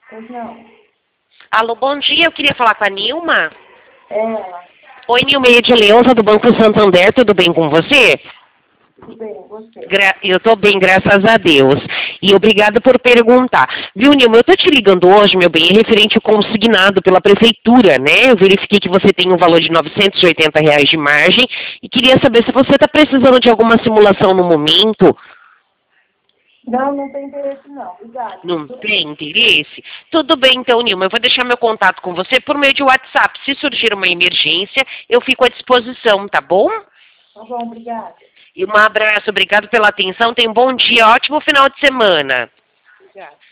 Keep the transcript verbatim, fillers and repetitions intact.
Pois não. Alô, bom dia. Eu queria falar com a Nilma. É, Oi, Nilma, é de Leonça, do Banco Santander. Tudo bem com você? tudo bem, você. Gra eu tô bem, graças a Deus. E obrigada por perguntar. Viu, Nilma, eu tô te ligando hoje, meu bem, referente ao consignado pela prefeitura, né? Eu verifiquei que você tem um valor de novecentos e oitenta reais de margem e queria saber se você está precisando de alguma simulação no momento. Não, não tem interesse não. Obrigada. Não tem interesse? Tudo bem, então, Nilma. Eu vou deixar meu contato com você por meio de WhatsApp. Se surgir uma emergência, eu fico à disposição, tá bom? Tá bom, obrigada. E um abraço, obrigado pela atenção. Tenha um bom dia, ótimo final de semana. Obrigada.